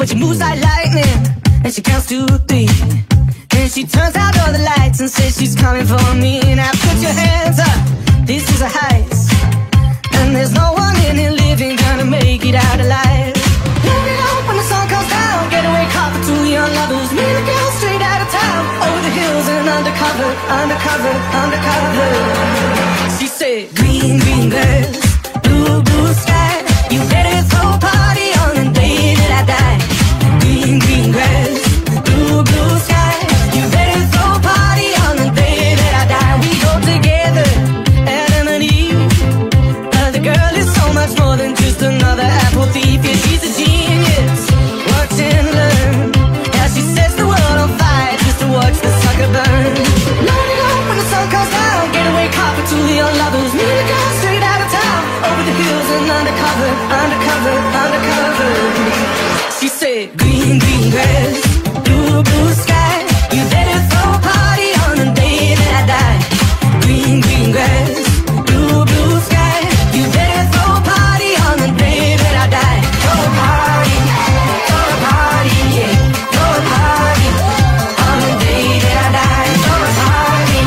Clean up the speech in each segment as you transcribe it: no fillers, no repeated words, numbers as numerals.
but she moves like lightning, and she counts to 3. Then she turns out all the lights and says she's coming for me. Now put your hands up, this is a heist, and there's no one in here living gonna make it out alive. Let it out when the sun comes down, getaway car for 2 young lovers. Me and the girl straight out of town, over the hills and undercover, undercover, undercover. She said, green, green grass, blue, blue sky, you better throw a party on the day that I die. Green, green grass, blue, blue sky, you better throw a party on the day that I die. We go together, Adam and Eve. The girl is so much more than just another apple thief. Yeah, she's a genius, watch and learn. Yeah, she sets the world on fire just to watch the sucker burn. Light it up when the sun comes down, getaway car for 2 young lovers. Me and the girl straight out of town, over the hills and undercover, undercover, undercover. She said, green, green grass, blue, blue sky, you better throw a party on the day that I die. Green, green grass, blue, blue sky, you better throw a party on the day that I die. Throw a party, yeah, throw a party on the day that I die. Throw a party,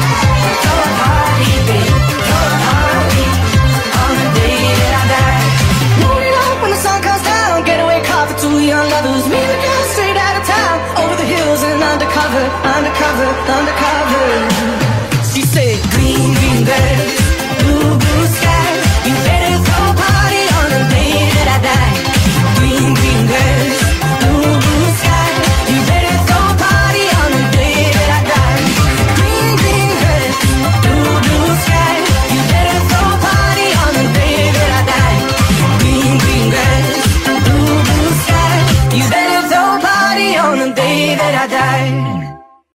babe, throw a party on the day that I die. Moon it up when the sun comes down, getaway car for 2 young lovers. Me and the girl straight out of town, over the hills and undercover, undercover, undercover. She said, green, green grass, blue, blue sky, you better throw a party on the day that I die. Green, green grass, blue, blue sky, you better throw a party on the day that I die. Green, green grass, blue, blue sky, you better throw a party on the day that I die. Green, green grass, blue, blue sky, you better throw a party on the day that I die.